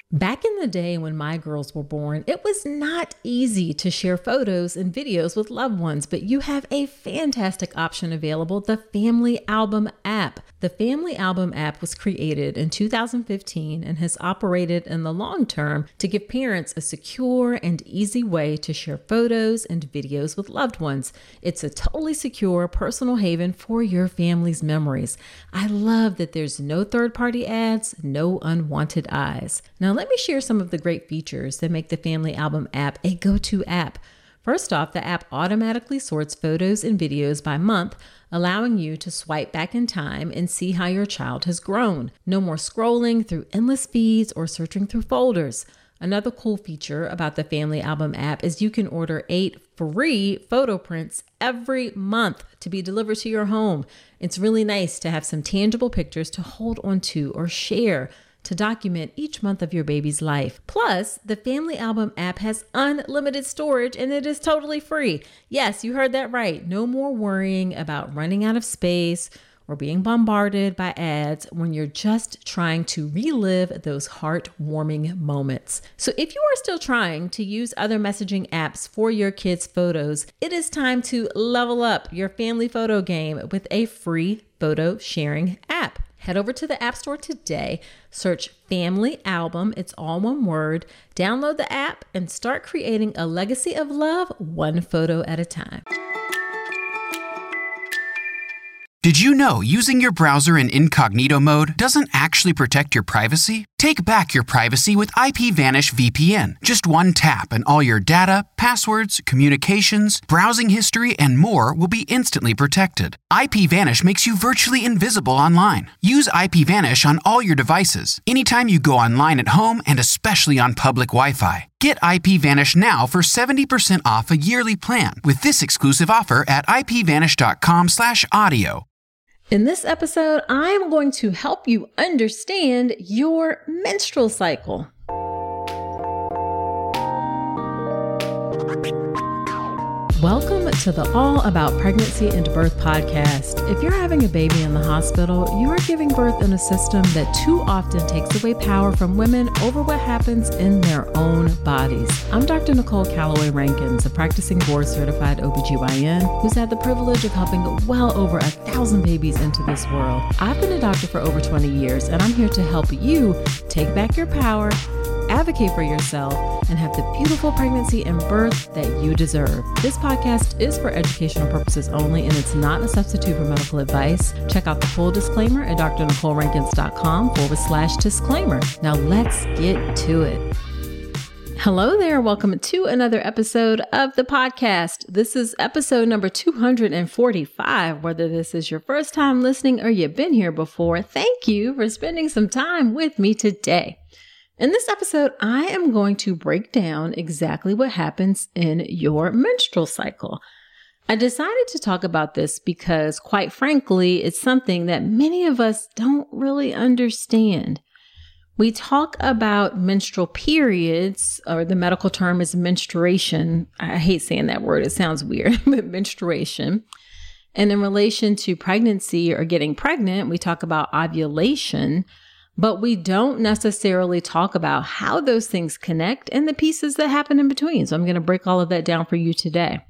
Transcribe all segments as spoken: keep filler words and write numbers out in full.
Back in the day when my girls were born, it was not easy to share photos and videos with loved ones, but you have a fantastic option available, the Family Album app. The Family Album app was created in two thousand fifteen and has operated in the long term to give parents a secure and easy way to share photos and videos with loved ones. It's a totally secure personal haven for your family's memories. I love that there's no third-party ads, no unwanted eyes. Now, let me share some of the great features that make the Family Album app a go-to app. First off, the app automatically sorts photos and videos by month, allowing you to swipe back in time and see how your child has grown. No more scrolling through endless feeds or searching through folders. Another cool feature about the Family Album app is you can order eight free photo prints every month to be delivered to your home. It's really nice to have some tangible pictures to hold on to or share to document each month of your baby's life. Plus, the Family Album app has unlimited storage and it is totally free. Yes, you heard that right. No more worrying about running out of space or being bombarded by ads when you're just trying to relive those heartwarming moments. So if you are still trying to use other messaging apps for your kids' photos, it is time to level up your family photo game with a free photo sharing app. Head over to the App Store today, search Family Album, it's all one word, download the app, and start creating a legacy of love one photo at a time. Did you know using your browser in incognito mode doesn't actually protect your privacy? Take back your privacy with IPVanish V P N. Just one tap and all your data, passwords, communications, browsing history, and more will be instantly protected. IPVanish makes you virtually invisible online. Use IPVanish on all your devices, anytime you go online at home and especially on public Wi-Fi. Get IPVanish now for seventy percent off a yearly plan with this exclusive offer at ipvanish.com slash audio. In this episode, I'm going to help you understand your menstrual cycle. Welcome to the All About Pregnancy and Birth podcast. If you're having a baby in the hospital, you are giving birth in a system that too often takes away power from women over what happens in their own bodies. I'm Doctor Nicole Calloway Rankins, a practicing board-certified O B G Y N who's had the privilege of helping well over a thousand babies into this world. I've been a doctor for over twenty years, and I'm here to help you take back your power, advocate for yourself, and have the beautiful pregnancy and birth that you deserve. This podcast is for educational purposes only, and it's not a substitute for medical advice. Check out the full disclaimer at drnicolerankins.com forward slash disclaimer. Now let's get to it. Hello there. Welcome to another episode of the podcast. This is episode number two hundred forty-five. Whether this is your first time listening or you've been here before, thank you for spending some time with me today. In this episode, I am going to break down exactly what happens in your menstrual cycle. I decided to talk about this because, quite frankly, it's something that many of us don't really understand. We talk about menstrual periods, or the medical term is menstruation. I hate saying that word. It sounds weird, but menstruation. And in relation to pregnancy or getting pregnant, we talk about ovulation. But we don't necessarily talk about how those things connect and the pieces that happen in between. So I'm going to break all of that down for you today.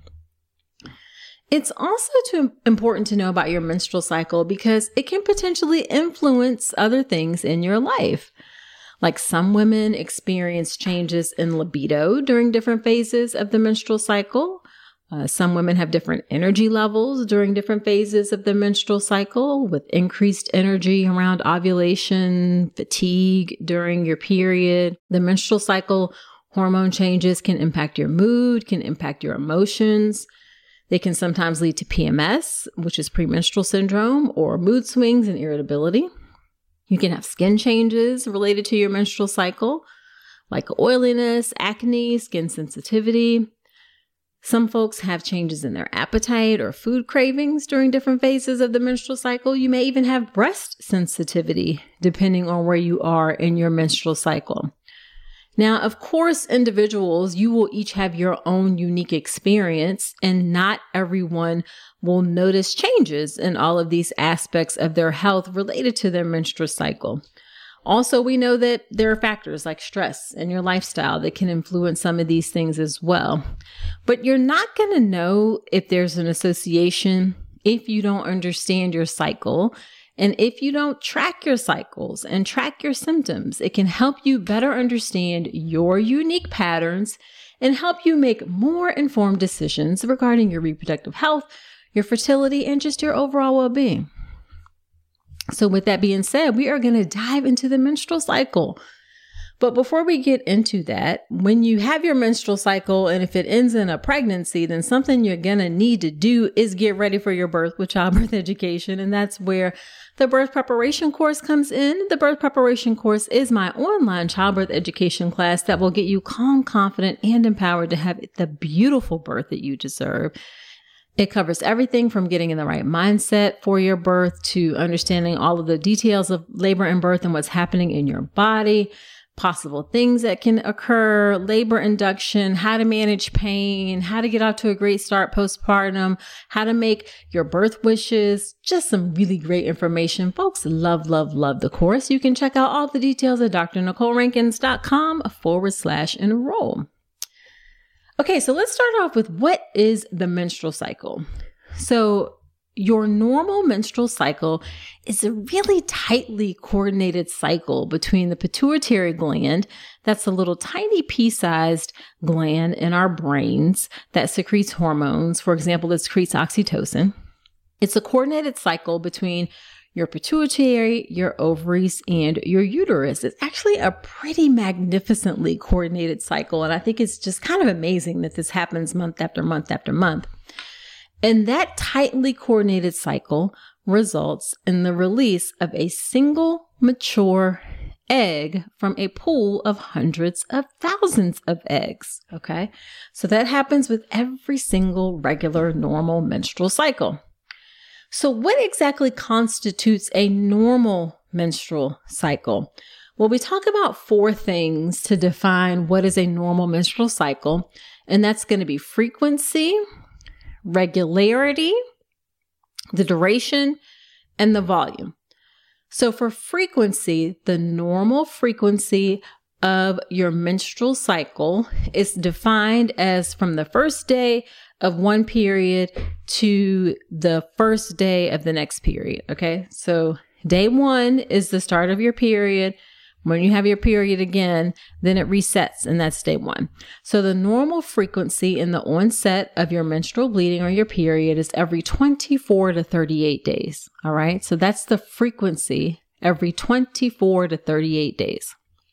It's also too important to know about your menstrual cycle because it can potentially influence other things in your life. Like some women experience changes in libido during different phases of the menstrual cycle. Uh, some women have different energy levels during different phases of the menstrual cycle, with increased energy around ovulation, fatigue during your period. The menstrual cycle hormone changes can impact your mood, can impact your emotions. They can sometimes lead to P M S, which is premenstrual syndrome, or mood swings and irritability. You can have skin changes related to your menstrual cycle, like oiliness, acne, skin sensitivity. Some folks have changes in their appetite or food cravings during different phases of the menstrual cycle. You may even have breast sensitivity, depending on where you are in your menstrual cycle. Now, of course, individuals, you will each have your own unique experience, and not everyone will notice changes in all of these aspects of their health related to their menstrual cycle. Also, we know that there are factors like stress and your lifestyle that can influence some of these things as well. But you're not going to know if there's an association if you don't understand your cycle. And if you don't track your cycles and track your symptoms, it can help you better understand your unique patterns and help you make more informed decisions regarding your reproductive health, your fertility, and just your overall well-being. So with that being said, we are going to dive into the menstrual cycle. But before we get into that, when you have your menstrual cycle and if it ends in a pregnancy, then something you're going to need to do is get ready for your birth with childbirth education. And that's where the birth preparation course comes in. The birth preparation course is my online childbirth education class that will get you calm, confident, and empowered to have the beautiful birth that you deserve. It covers everything from getting in the right mindset for your birth to understanding all of the details of labor and birth and what's happening in your body, possible things that can occur, labor induction, how to manage pain, how to get off to a great start postpartum, how to make your birth wishes, just some really great information. Folks love, love, love the course. You can check out all the details at drnicolerankins.com forward slash enroll. Okay, so let's start off with what is the menstrual cycle? So your normal menstrual cycle is a really tightly coordinated cycle between the pituitary gland, that's a little tiny pea-sized gland in our brains that secretes hormones. For example, it secretes oxytocin. It's a coordinated cycle between your pituitary, your ovaries, and your uterus. It's actually a pretty magnificently coordinated cycle. And I think it's just kind of amazing that this happens month after month after month. And that tightly coordinated cycle results in the release of a single mature egg from a pool of hundreds of thousands of eggs. Okay. So that happens with every single regular normal menstrual cycle. So what exactly constitutes a normal menstrual cycle? Well, we talk about four things to define what is a normal menstrual cycle, and that's going to be frequency, regularity, the duration, and the volume. So for frequency, the normal frequency of your menstrual cycle is defined as from the first day of one period to the first day of the next period. Okay. So day one is the start of your period. When you have your period again, then it resets, and that's day one. So the normal frequency in the onset of your menstrual bleeding or your period is every twenty-four to thirty-eight days. All right. So that's the frequency every twenty-four to thirty-eight days.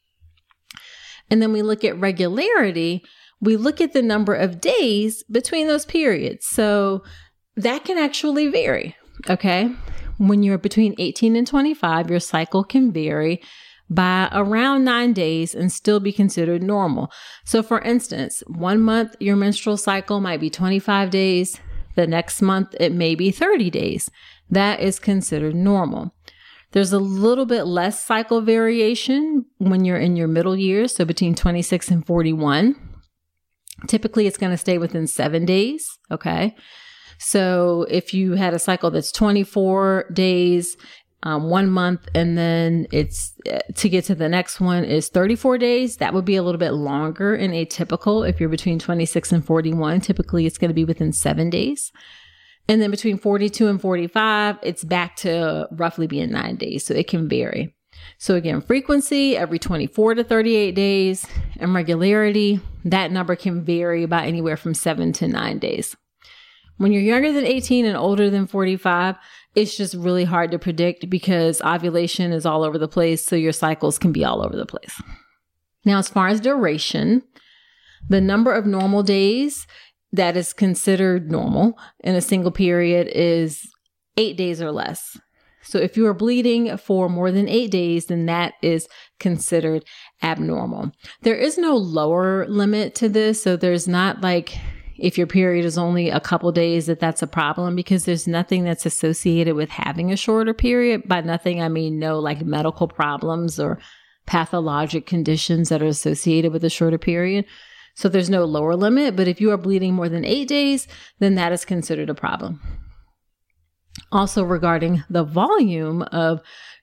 And then we look at regularity. We look at the number of days between those periods. So that can actually vary. Okay. When you're between eighteen and twenty-five, your cycle can vary by around nine days and still be considered normal. So for instance, one month, your menstrual cycle might be twenty-five days. The next month, it may be thirty days. That is considered normal. There's a little bit less cycle variation when you're in your middle years. So between twenty-six and forty-one, typically it's going to stay within seven days. Okay. So if you had a cycle that's twenty-four days, Um, one month, and then it's uh, to get to the next one is thirty-four days. That would be a little bit longer and atypical. If you're between twenty-six and forty-one, typically it's going to be within seven days. And then between forty-two and forty-five, it's back to roughly being nine days. So it can vary. So again, frequency every twenty-four to thirty-eight days, and regularity, that number can vary by anywhere from seven to nine days. When you're younger than eighteen and older than forty-five, it's just really hard to predict because ovulation is all over the place. So your cycles can be all over the place. Now, as far as duration, the number of normal days that is considered normal in a single period is eight days or less. So if you are bleeding for more than eight days, then that is considered abnormal. There is no lower limit to this. So there's not like, if your period is only a couple days, that that's a problem, because there's nothing that's associated with having a shorter period. By nothing, I mean no like medical problems or pathologic conditions that are associated with a shorter period. So there's no lower limit, but if you are bleeding more than eight days, then that is considered a problem. Also, regarding the volume of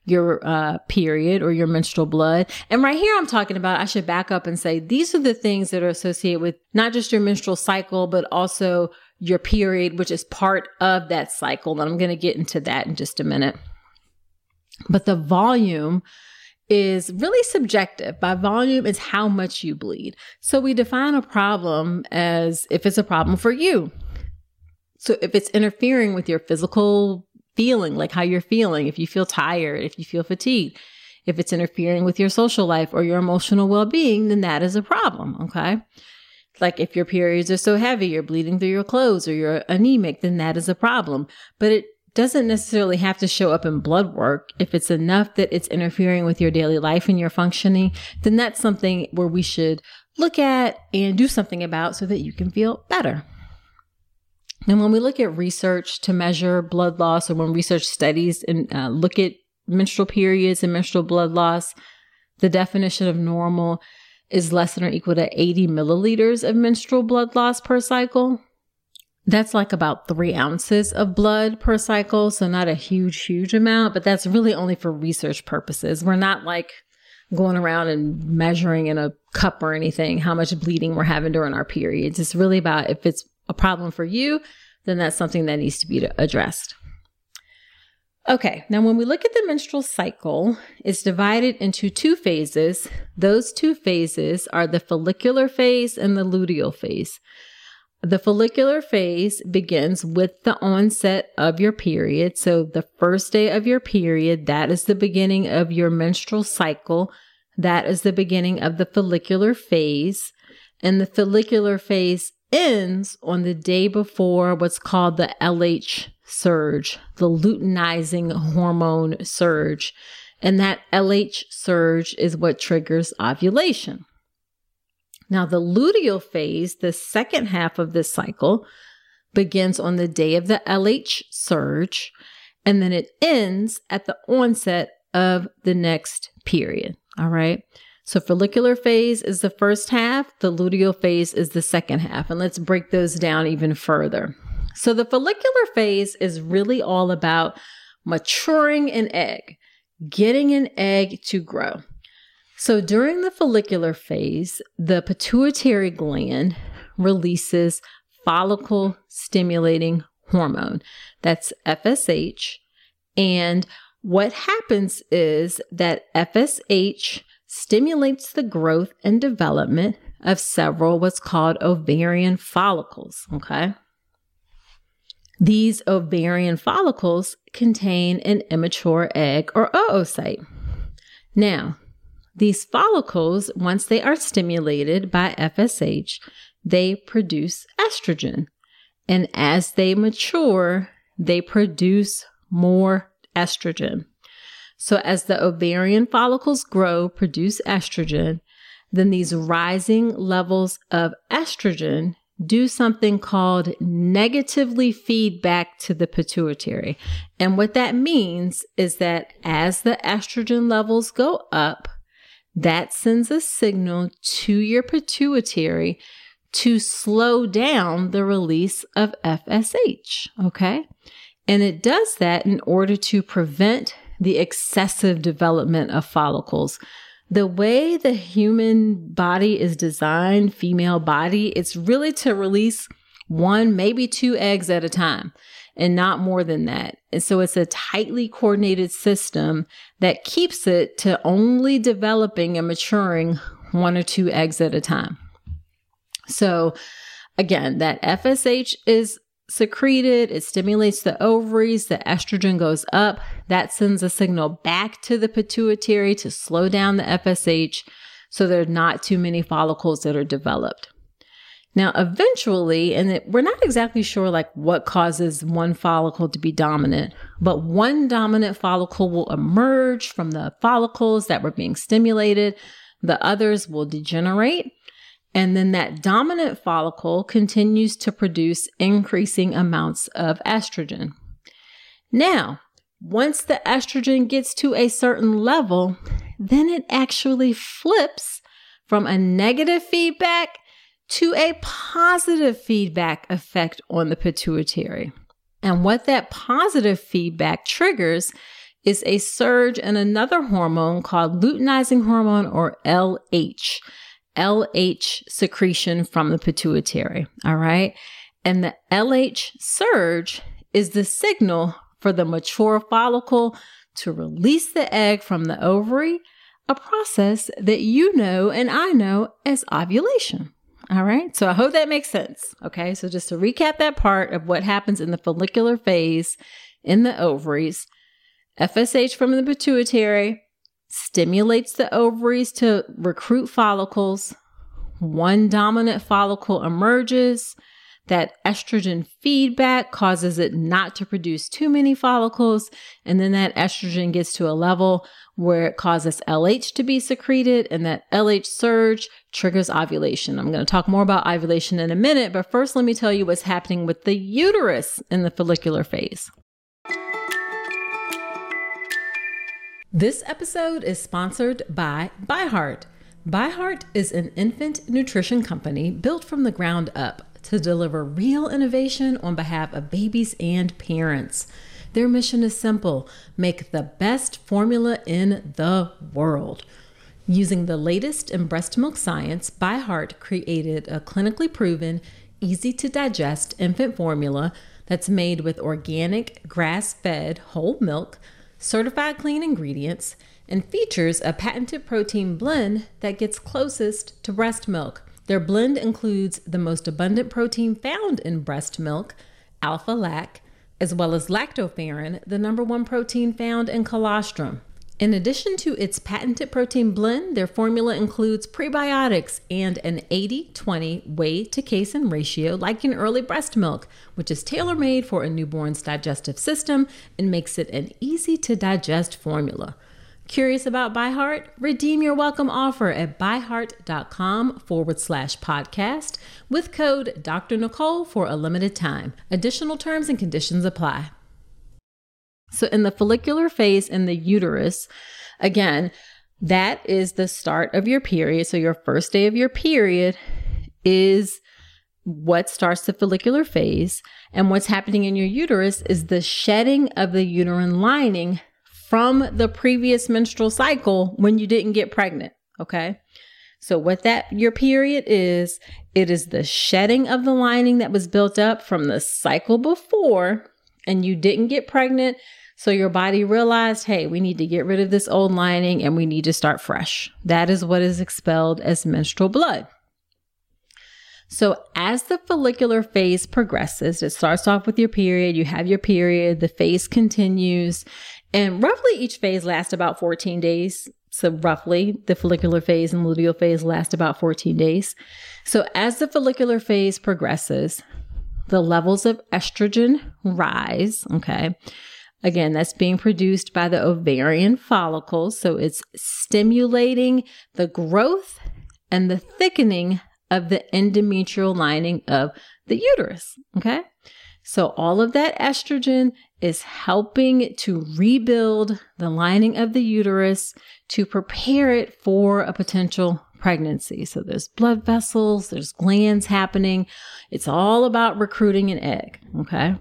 your uh, period or your menstrual blood. And right here, I'm talking about, I should back up and say, these are the things that are associated with not just your menstrual cycle, but also your period, which is part of that cycle. And I'm going to get into that in just a minute. But the volume is really subjective. By volume, it's how much you bleed. So we define a problem as if it's a problem for you. So if it's interfering with your physical feeling, like how you're feeling, if you feel tired, if you feel fatigued, if it's interfering with your social life or your emotional well-being, then that is a problem, okay? Like if your periods are so heavy, you're bleeding through your clothes or you're anemic, then that is a problem. But it doesn't necessarily have to show up in blood work. If it's enough that it's interfering with your daily life and your functioning, then that's something where we should look at and do something about so that you can feel better. And when we look at research to measure blood loss, or when research studies and uh, look at menstrual periods and menstrual blood loss, the definition of normal is less than or equal to eighty milliliters of menstrual blood loss per cycle. That's like about three ounces of blood per cycle. So not a huge, huge amount, but that's really only for research purposes. We're not like going around and measuring in a cup or anything how much bleeding we're having during our periods. It's really about if it's a problem for you, then that's something that needs to be addressed. Okay, now when we look at the menstrual cycle, it's divided into two phases. Those two phases are the follicular phase and the luteal phase. The follicular phase begins with the onset of your period. So the first day of your period, that is the beginning of your menstrual cycle. That is the beginning of the follicular phase. And the follicular phase ends on the day before what's called the L H surge, the luteinizing hormone surge. And that L H surge is what triggers ovulation. Now, the luteal phase, the second half of this cycle, begins on the day of the L H surge, and then it ends at the onset of the next period. All right. So follicular phase is the first half. The luteal phase is the second half. And let's break those down even further. So the follicular phase is really all about maturing an egg, getting an egg to grow. So during the follicular phase, the pituitary gland releases follicle stimulating hormone. That's F S H. And what happens is that F S H stimulates the growth and development of several what's called ovarian follicles, okay? These ovarian follicles contain an immature egg or oocyte. Now, these follicles, once they are stimulated by F S H, they produce estrogen. And as they mature, they produce more estrogen. So as the ovarian follicles grow, produce estrogen, then these rising levels of estrogen do something called negatively feed back to the pituitary. And what that means is that as the estrogen levels go up, that sends a signal to your pituitary to slow down the release of F S H, okay? And it does that in order to prevent the excessive development of follicles. The way the human body is designed, female body, it's really to release one, maybe two eggs at a time, and not more than that. And so it's a tightly coordinated system that keeps it to only developing and maturing one or two eggs at a time. So again, that F S H is secreted, it stimulates the ovaries, the estrogen goes up, that sends a signal back to the pituitary to slow down the F S H so there are not too many follicles that are developed. Now, eventually, and it, we're not exactly sure like what causes one follicle to be dominant, but one dominant follicle will emerge from the follicles that were being stimulated. The others will degenerate. And then that dominant follicle continues to produce increasing amounts of estrogen. Now, once the estrogen gets to a certain level, then it actually flips from a negative feedback to a positive feedback effect on the pituitary. And what that positive feedback triggers is a surge in another hormone called luteinizing hormone, or L H. L H secretion from the pituitary. All right. And the L H surge is the signal for the mature follicle to release the egg from the ovary, a process that you know and I know as ovulation. All right. So I hope that makes sense. Okay. So just to recap that part of what happens in the follicular phase in the ovaries, F S H from the pituitary stimulates the ovaries to recruit follicles. One dominant follicle emerges. That estrogen feedback causes it not to produce too many follicles. And then that estrogen gets to a level where it causes L H to be secreted. And that L H surge triggers ovulation. I'm going to talk more about ovulation in a minute. But first, let me tell you what's happening with the uterus in the follicular phase. This episode is sponsored by ByHeart. ByHeart is an infant nutrition company built from the ground up to deliver real innovation on behalf of babies and parents. Their mission is simple: make the best formula in the world. Using the latest in breast milk science, ByHeart created a clinically proven, easy to digest infant formula that's made with organic, grass-fed whole milk, certified clean ingredients, and features a patented protein blend that gets closest to breast milk. Their blend includes the most abundant protein found in breast milk, alpha-lac, as well as lactoferrin, the number one protein found in colostrum. In addition to its patented protein blend, their formula includes prebiotics and an eighty twenty whey to casein ratio like in early breast milk, which is tailor-made for a newborn's digestive system and makes it an easy-to-digest formula. Curious about ByHeart? Redeem your welcome offer at byheart.com forward slash podcast with code Doctor Nicole for a limited time. Additional terms and conditions apply. So in the follicular phase in the uterus, again, that is the start of your period. So your first day of your period is what starts the follicular phase. And what's happening in your uterus is the shedding of the uterine lining from the previous menstrual cycle when you didn't get pregnant. Okay. So what that your period is, it is the shedding of the lining that was built up from the cycle before, and you didn't get pregnant. So your body realized, hey, we need to get rid of this old lining and we need to start fresh. That is what is expelled as menstrual blood. So as the follicular phase progresses, it starts off with your period, you have your period, the phase continues, and roughly each phase lasts about fourteen days. So roughly the follicular phase and luteal phase last about fourteen days. So as the follicular phase progresses, the levels of estrogen rise, okay? Again, that's being produced by the ovarian follicles. So it's stimulating the growth and the thickening of the endometrial lining of the uterus, okay? So all of that estrogen is helping to rebuild the lining of the uterus to prepare it for a potential pregnancy. So there's blood vessels, there's glands happening. It's all about recruiting an egg, okay?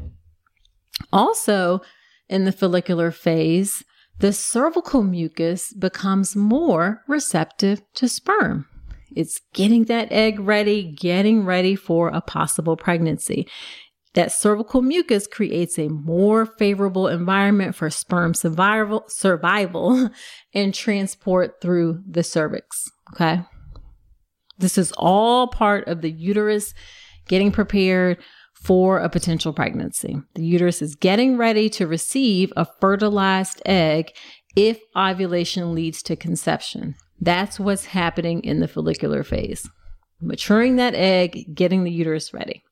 Also, in the follicular phase, the cervical mucus becomes more receptive to sperm. It's getting that egg ready, getting ready for a possible pregnancy. That cervical mucus creates a more favorable environment for sperm survival, survival and transport through the cervix, okay? This is all part of the uterus getting prepared for a potential pregnancy. The uterus is getting ready to receive a fertilized egg if ovulation leads to conception. That's what's happening in the follicular phase. Maturing that egg, getting the uterus ready.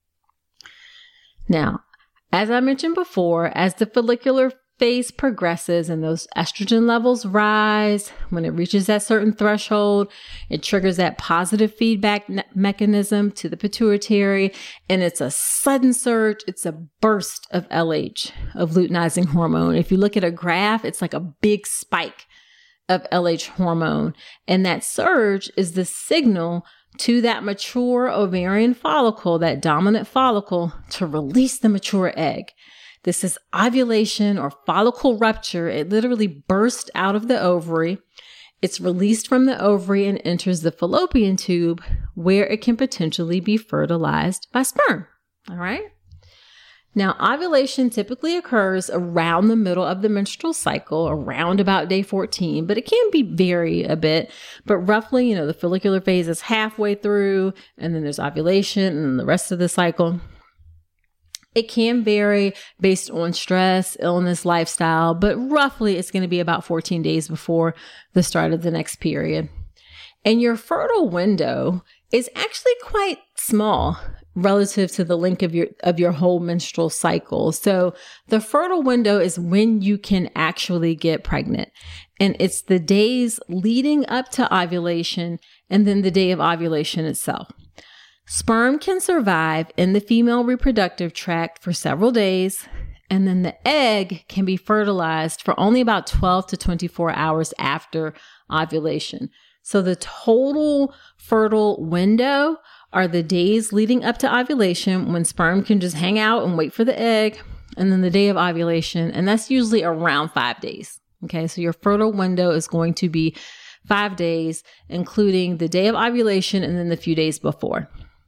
Now, as I mentioned before, as the follicular phase progresses and those estrogen levels rise, when it reaches that certain threshold, it triggers that positive feedback ne- mechanism to the pituitary, and it's a sudden surge. It's a burst of L H, of luteinizing hormone. If you look at a graph, it's like a big spike of L H hormone, and that surge is the signal to that mature ovarian follicle, that dominant follicle, to release the mature egg. This is ovulation or follicle rupture. It literally bursts out of the ovary. It's released from the ovary and enters the fallopian tube, where it can potentially be fertilized by sperm. All right. Now, ovulation typically occurs around the middle of the menstrual cycle, around about day fourteen, but it can be vary a bit. But roughly, you know, the follicular phase is halfway through, and then there's ovulation and the rest of the cycle. It can vary based on stress, illness, lifestyle, but roughly it's going to be about fourteen days before the start of the next period. And your fertile window is actually quite small relative to the length of your of your whole menstrual cycle. So the fertile window is when you can actually get pregnant. And it's the days leading up to ovulation and then the day of ovulation itself. Sperm can survive in the female reproductive tract for several days, and then the egg can be fertilized for only about twelve to twenty-four hours after ovulation. So the total fertile window are the days leading up to ovulation, when sperm can just hang out and wait for the egg, and then the day of ovulation, and that's usually around five days. Okay, so your fertile window is going to be five days, including the day of ovulation and then the few days before.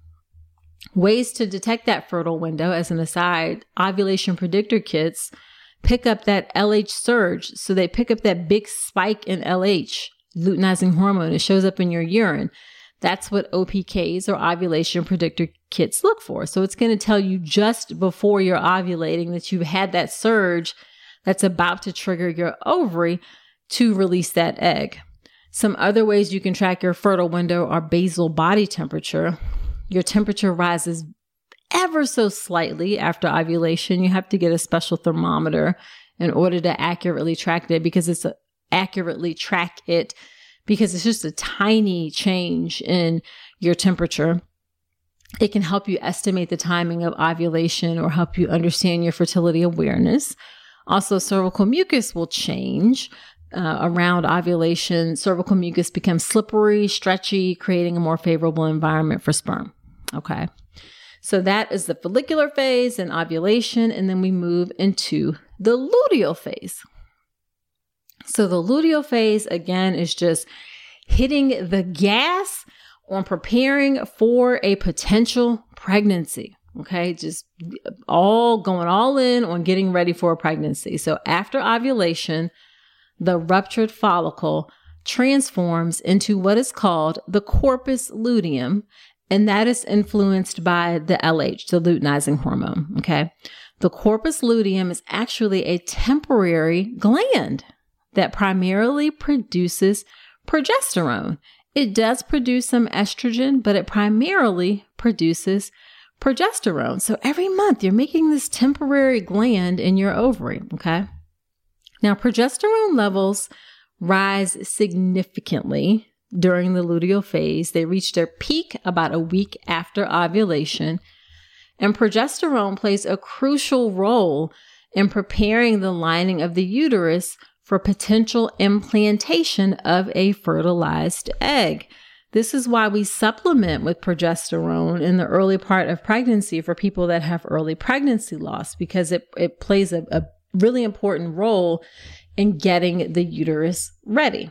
Ways to detect that fertile window, as an aside, ovulation predictor kits pick up that L H surge. So they pick up that big spike in L H, luteinizing hormone. It shows up in your urine. That's what O P Ks, or ovulation predictor kits, look for. So it's going to tell you just before you're ovulating that you've had that surge that's about to trigger your ovary to release that egg. Some other ways you can track your fertile window are basal body temperature. Your temperature rises ever so slightly after ovulation. You have to get a special thermometer in order to accurately track it because it's a, accurately track it because it's just a tiny change in your temperature. It can help you estimate the timing of ovulation or help you understand your fertility awareness. Also, cervical mucus will change. Uh, around ovulation, cervical mucus becomes slippery, stretchy, creating a more favorable environment for sperm. Okay. So that is the follicular phase and ovulation. And then we move into the luteal phase. So the luteal phase, again, is just hitting the gas on preparing for a potential pregnancy. Okay. Just all going all in on getting ready for a pregnancy. So after ovulation, the ruptured follicle transforms into what is called the corpus luteum, and that is influenced by the L H, the luteinizing hormone, okay? The corpus luteum is actually a temporary gland that primarily produces progesterone. It does produce some estrogen, but it primarily produces progesterone. So every month you're making this temporary gland in your ovary, okay? Now, progesterone levels rise significantly during the luteal phase. They reach their peak about a week after ovulation. And progesterone plays a crucial role in preparing the lining of the uterus for potential implantation of a fertilized egg. This is why we supplement with progesterone in the early part of pregnancy for people that have early pregnancy loss, because it, it plays a, a really important role in getting the uterus ready.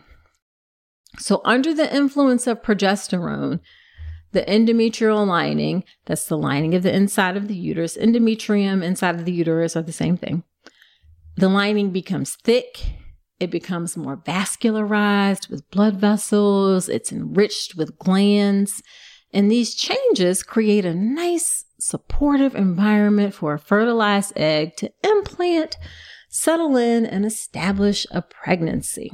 So under the influence of progesterone, the endometrial lining, that's the lining of the inside of the uterus, endometrium, inside of the uterus are the same thing. The lining becomes thick. It becomes more vascularized with blood vessels. It's enriched with glands. And these changes create a nice supportive environment for a fertilized egg to implant, settle in, and establish a pregnancy.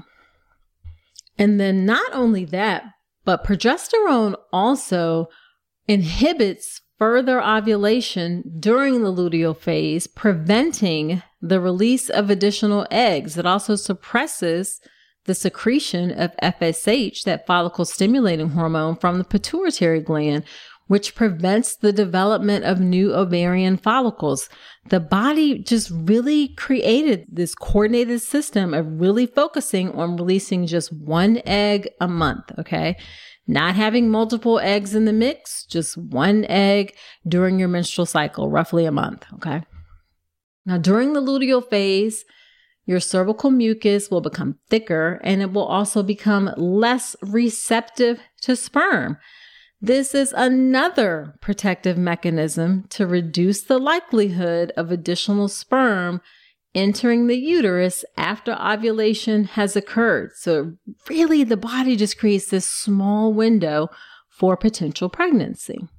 And then not only that, but progesterone also inhibits further ovulation during the luteal phase, preventing the release of additional eggs. It also suppresses the secretion of F S H, that follicle stimulating hormone, from the pituitary gland, which prevents the development of new ovarian follicles. The body just really created this coordinated system of really focusing on releasing just one egg a month, okay? Not having multiple eggs in the mix, just one egg during your menstrual cycle, roughly a month, okay? Now, during the luteal phase, your cervical mucus will become thicker and it will also become less receptive to sperm. This is another protective mechanism to reduce the likelihood of additional sperm entering the uterus after ovulation has occurred. So really, the body just creates this small window for potential pregnancy.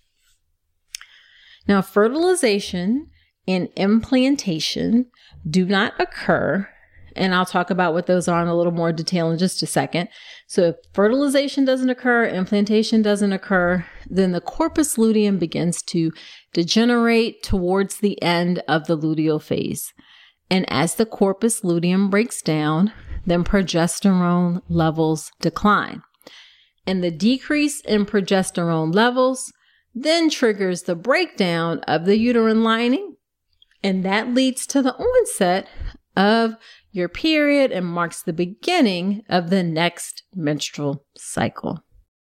Now, fertilization and implantation do not occur, and I'll talk about what those are in a little more detail in just a second. So if fertilization doesn't occur, implantation doesn't occur, then the corpus luteum begins to degenerate towards the end of the luteal phase. And as the corpus luteum breaks down, then progesterone levels decline. And the decrease in progesterone levels then triggers the breakdown of the uterine lining, and that leads to the onset of your period and marks the beginning of the next menstrual cycle.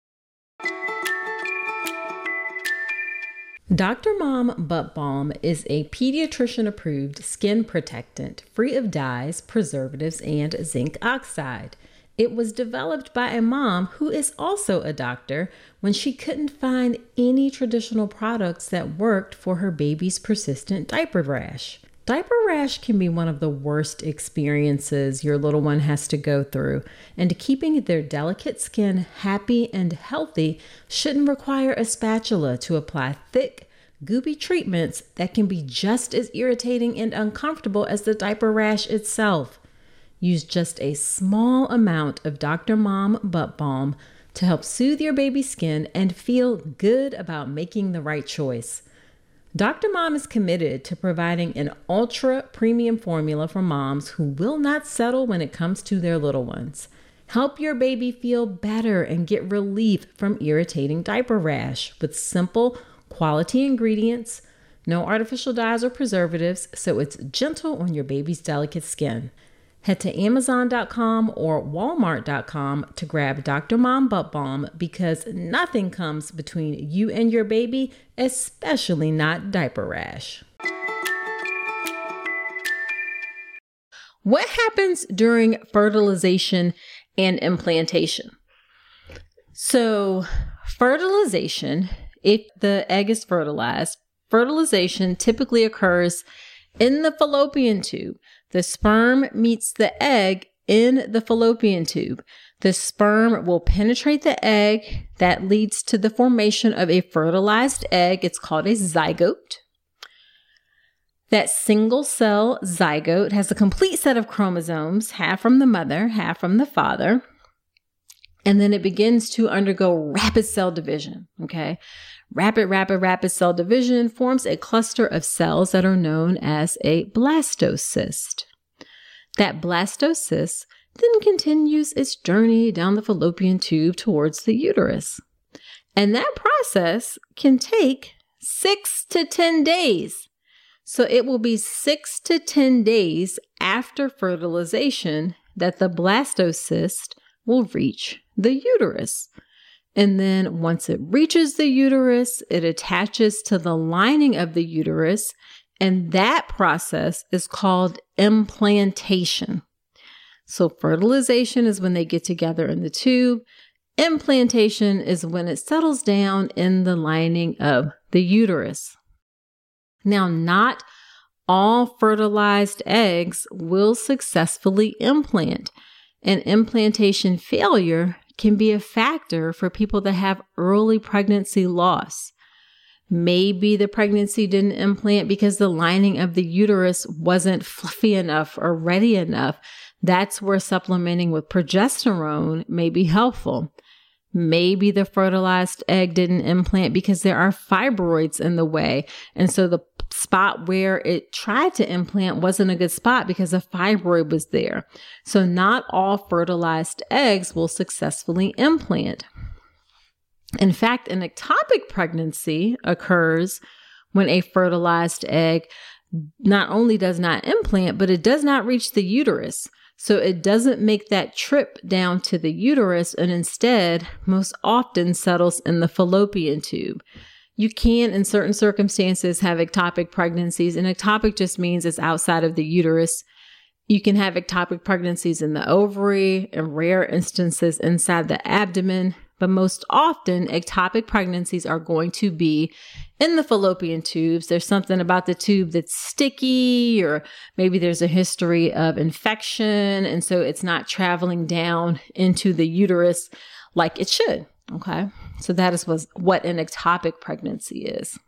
Doctor Mom Butt Balm is a pediatrician-approved skin protectant free of dyes, preservatives, and zinc oxide. It was developed by a mom who is also a doctor when she couldn't find any traditional products that worked for her baby's persistent diaper rash. Diaper rash can be one of the worst experiences your little one has to go through, and keeping their delicate skin happy and healthy shouldn't require a spatula to apply thick, goopy treatments that can be just as irritating and uncomfortable as the diaper rash itself. Use just a small amount of Doctor Mom Butt Balm to help soothe your baby's skin and feel good about making the right choice. Doctor Mom is committed to providing an ultra premium formula for moms who will not settle when it comes to their little ones. Help your baby feel better and get relief from irritating diaper rash with simple, quality ingredients, no artificial dyes or preservatives, so it's gentle on your baby's delicate skin. Head to Amazon dot com or Walmart dot com to grab Doctor Mom Butt Balm because nothing comes between you and your baby, especially not diaper rash. What happens during fertilization and implantation? So, fertilization, if the egg is fertilized, fertilization typically occurs in the fallopian tube. The sperm meets the egg in the fallopian tube. The sperm will penetrate the egg. That leads to the formation of a fertilized egg. It's called a zygote. That single cell zygote has a complete set of chromosomes, half from the mother, half from the father. And then it begins to undergo rapid cell division, okay? Rapid, rapid, rapid cell division forms a cluster of cells that are known as a blastocyst. That blastocyst then continues its journey down the fallopian tube towards the uterus. And that process can take six to ten days. So it will be six to ten days after fertilization that the blastocyst will reach the uterus. And then once it reaches the uterus, it attaches to the lining of the uterus, and that process is called implantation. So fertilization is when they get together in the tube. Implantation is when it settles down in the lining of the uterus. Now, not all fertilized eggs will successfully implant, and implantation failure can be a factor for people that have early pregnancy loss. Maybe the pregnancy didn't implant because the lining of the uterus wasn't fluffy enough or ready enough. That's where supplementing with progesterone may be helpful. Maybe the fertilized egg didn't implant because there are fibroids in the way. And so the spot where it tried to implant wasn't a good spot because a fibroid was there. So not all fertilized eggs will successfully implant. In fact, an ectopic pregnancy occurs when a fertilized egg not only does not implant, but it does not reach the uterus. So it doesn't make that trip down to the uterus and instead most often settles in the fallopian tube. you can, in certain circumstances, have ectopic pregnancies. And ectopic just means it's outside of the uterus. You can have ectopic pregnancies in the ovary, in rare instances inside the abdomen. But most often, ectopic pregnancies are going to be in the fallopian tubes. There's something about the tube that's sticky, or maybe there's a history of infection. And so it's not traveling down into the uterus like it should. Okay. So that is what an ectopic pregnancy is.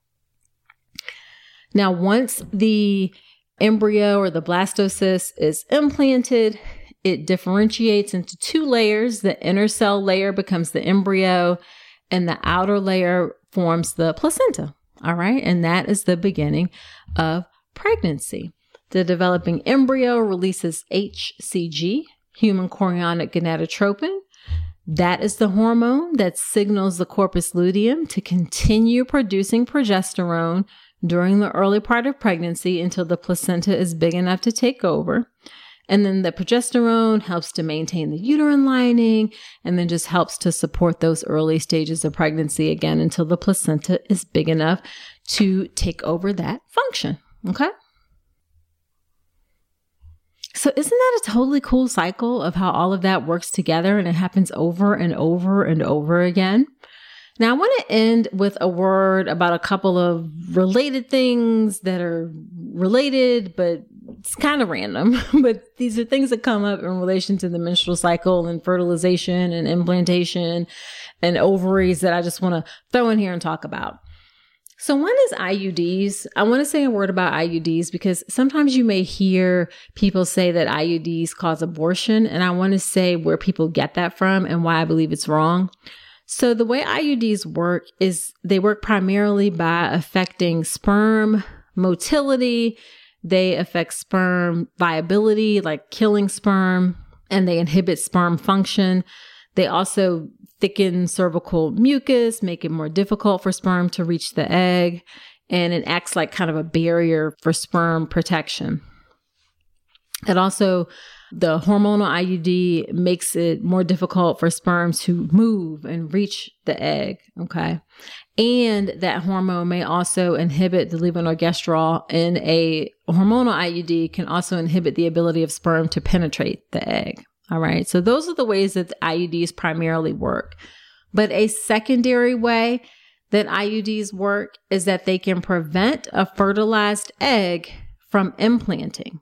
Now, once the embryo or the blastocyst is implanted, it differentiates into two layers. The inner cell layer becomes the embryo, and the outer layer forms the placenta. All right. And that is the beginning of pregnancy. The developing embryo releases H C G, human chorionic gonadotropin. That is the hormone that signals the corpus luteum to continue producing progesterone during the early part of pregnancy until the placenta is big enough to take over. And then the progesterone helps to maintain the uterine lining, and then just helps to support those early stages of pregnancy again until the placenta is big enough to take over that function. Okay. So isn't that a totally cool cycle of how all of that works together, and it happens over and over and over again? Now, I want to end with a word about a couple of related things that are related, but it's kind of random. But these are things that come up in relation to the menstrual cycle and fertilization and implantation and ovaries that I just want to throw in here and talk about. So one is I U Ds. I want to say a word about I U Ds because sometimes you may hear people say that I U Ds cause abortion, and I want to say where people get that from and why I believe it's wrong. So the way I U Ds work is they work primarily by affecting sperm motility. They affect sperm viability, like killing sperm, and they inhibit sperm function. They also thicken cervical mucus, make it more difficult for sperm to reach the egg, and it acts like kind of a barrier for sperm protection. It also, the hormonal I U D makes it more difficult for sperm to move and reach the egg, okay? And that hormone may also inhibit the levonorgestrel, and a hormonal I U D can also inhibit the ability of sperm to penetrate the egg. All right. So those are the ways that the I U Ds primarily work. But a secondary way that I U Ds work is that they can prevent a fertilized egg from implanting.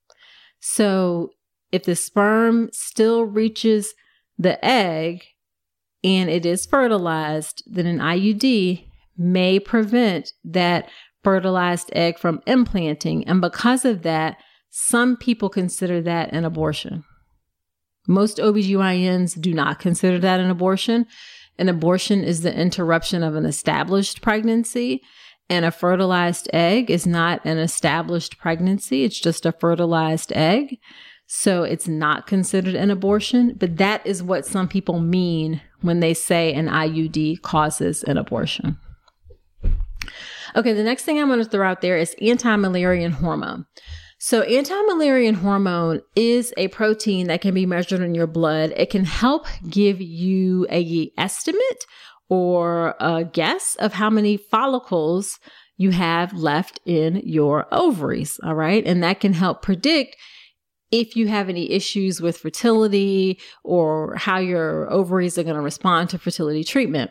So if the sperm still reaches the egg and it is fertilized, then an I U D may prevent that fertilized egg from implanting. And because of that, some people consider that an abortion. Most O B G Y Ns do not consider that an abortion. An abortion is the interruption of an established pregnancy, and a fertilized egg is not an established pregnancy. It's just a fertilized egg. So it's not considered an abortion, but that is what some people mean when they say an I U D causes an abortion. Okay, the next thing I'm going to throw out there is anti-Müllerian hormone. So anti-Müllerian hormone is a protein that can be measured in your blood. It can help give you a estimate or a guess of how many follicles you have left in your ovaries. All right. And that can help predict if you have any issues with fertility or how your ovaries are going to respond to fertility treatment.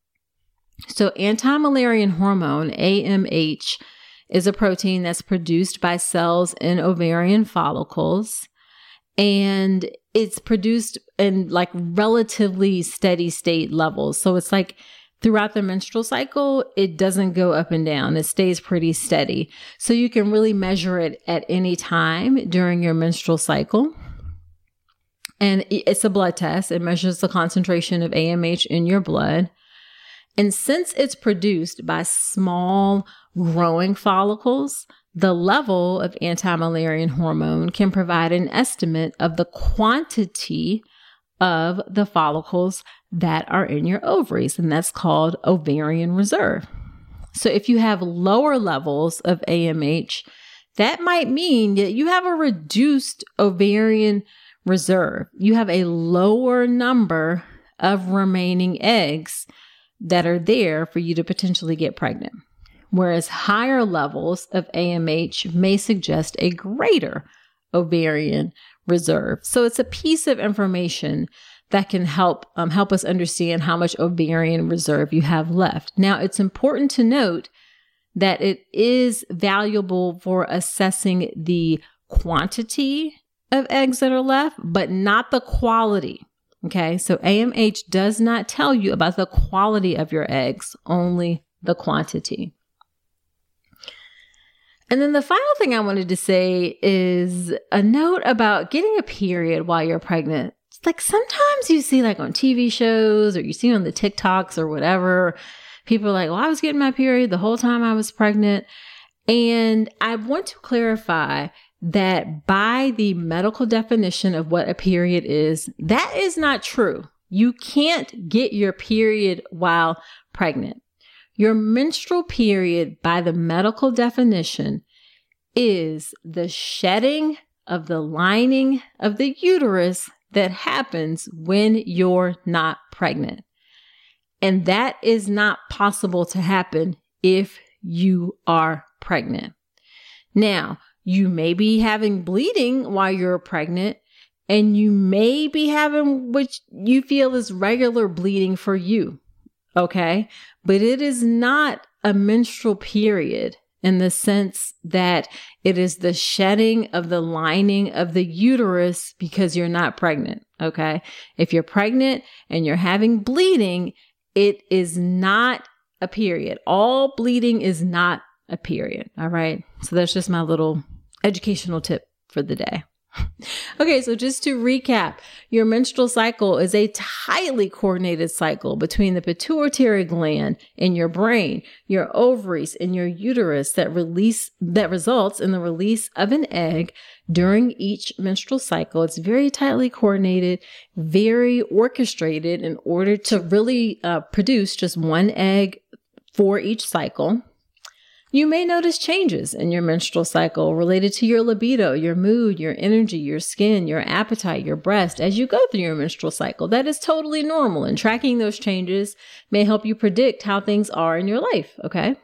So anti-Müllerian hormone, A M H, is a protein that's produced by cells in ovarian follicles, and it's produced in like relatively steady state levels. So it's like throughout the menstrual cycle, it doesn't go up and down. It stays pretty steady. So you can really measure it at any time during your menstrual cycle. And it's a blood test. It measures the concentration of A M H in your blood. And since it's produced by small growing follicles, the level of anti-Müllerian hormone can provide an estimate of the quantity of the follicles that are in your ovaries, and that's called ovarian reserve. So if you have lower levels of A M H, that might mean that you have a reduced ovarian reserve. You have a lower number of remaining eggs that are there for you to potentially get pregnant, whereas higher levels of A M H may suggest a greater ovarian reserve. So it's a piece of information that can help um, help us understand how much ovarian reserve you have left. Now, it's important to note that it is valuable for assessing the quantity of eggs that are left, but not the quality. Okay, so A M H does not tell you about the quality of your eggs, only the quantity. And then the final thing I wanted to say is a note about getting a period while you're pregnant. It's like sometimes you see like on T V shows or you see on the TikToks or whatever, people are like, well, I was getting my period the whole time I was pregnant. And I want to clarify that by the medical definition of what a period is, that is not true. You can't get your period while pregnant. Your menstrual period, by the medical definition, is the shedding of the lining of the uterus that happens when you're not pregnant. And that is not possible to happen if you are pregnant. Now, you may be having bleeding while you're pregnant, and you may be having what you feel is regular bleeding for you. Okay, but it is not a menstrual period in the sense that it is the shedding of the lining of the uterus because you're not pregnant. Okay, if you're pregnant and you're having bleeding, it is not a period. All bleeding is not a period. All right, so that's just my little educational tip for the day. Okay, so just to recap, your menstrual cycle is a tightly coordinated cycle between the pituitary gland in your brain, your ovaries, and your uterus that release that results in the release of an egg during each menstrual cycle. It's very tightly coordinated, very orchestrated in order to really uh, produce just one egg for each cycle. You may notice changes in your menstrual cycle related to your libido, your mood, your energy, your skin, your appetite, your breast as you go through your menstrual cycle. That is totally normal, and tracking those changes may help you predict how things are in your life, okay?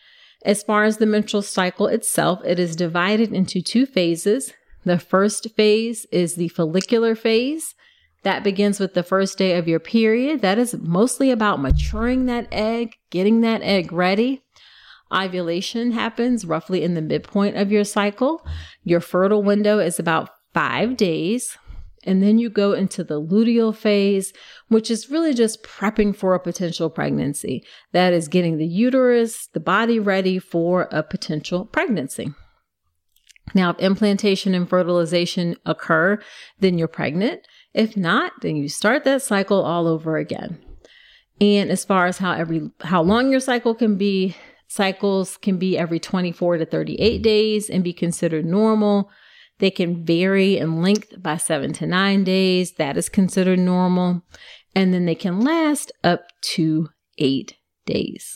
As far as the menstrual cycle itself, it is divided into two phases. The first phase is the follicular phase. That begins with the first day of your period. That is mostly about maturing that egg, getting that egg ready. Ovulation happens roughly in the midpoint of your cycle. Your fertile window is about five days. And then you go into the luteal phase, which is really just prepping for a potential pregnancy. That is getting the uterus, the body ready for a potential pregnancy. Now, if implantation and fertilization occur, then you're pregnant. If not, then you start that cycle all over again. And as far as how every how long your cycle can be, cycles can be every twenty-four to thirty-eight days and be considered normal. They can vary in length by seven to nine days. That is considered normal. And then they can last up to eight days.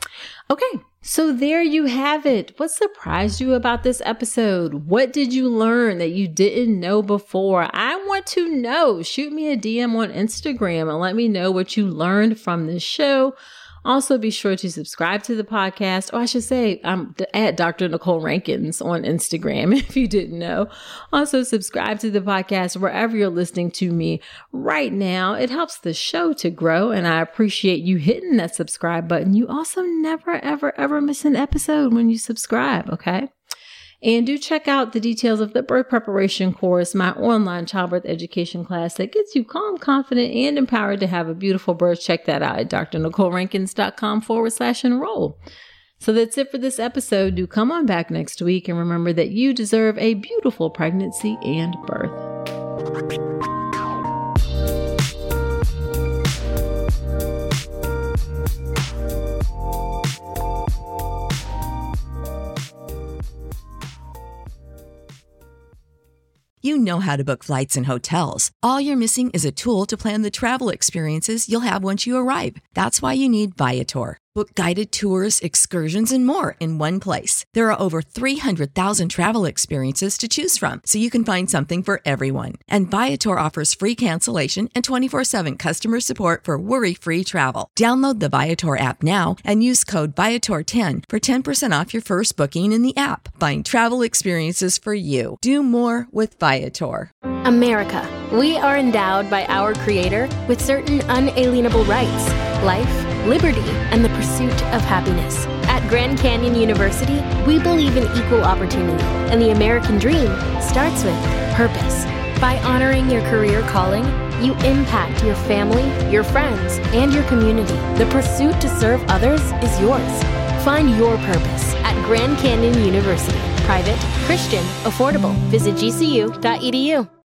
Okay, so there you have it. What surprised you about this episode? What did you learn that you didn't know before? I want to know. Shoot me a D M on Instagram and let me know what you learned from this show. Also, be sure to subscribe to the podcast, or I should say, I'm at Doctor Nicole Rankins on Instagram, if you didn't know. Also, subscribe to the podcast wherever you're listening to me right now. It helps the show to grow, and I appreciate you hitting that subscribe button. You also never, ever, ever miss an episode when you subscribe, okay? And do check out the details of the birth preparation course, my online childbirth education class that gets you calm, confident, and empowered to have a beautiful birth. Check that out at drnicolerankins.com forward slash enroll. So that's it for this episode. Do come on back next week and remember that you deserve a beautiful pregnancy and birth. You know how to book flights and hotels. All you're missing is a tool to plan the travel experiences you'll have once you arrive. That's why you need Viator. Book guided tours, excursions, and more in one place. There are over three hundred thousand travel experiences to choose from, so you can find something for everyone. And Viator offers free cancellation and twenty-four seven customer support for worry-free travel. Download the Viator app now and use code Viator ten for ten percent off your first booking in the app. Find travel experiences for you. Do more with Viator. America. We are endowed by our Creator with certain unalienable rights: life, liberty, and the pursuit of happiness. At Grand Canyon University, we believe in equal opportunity, and the American dream starts with purpose. By honoring your career calling, you impact your family, your friends, and your community. The pursuit to serve others is yours. Find your purpose at Grand Canyon University. Private, Christian, affordable. Visit G C U dot E D U.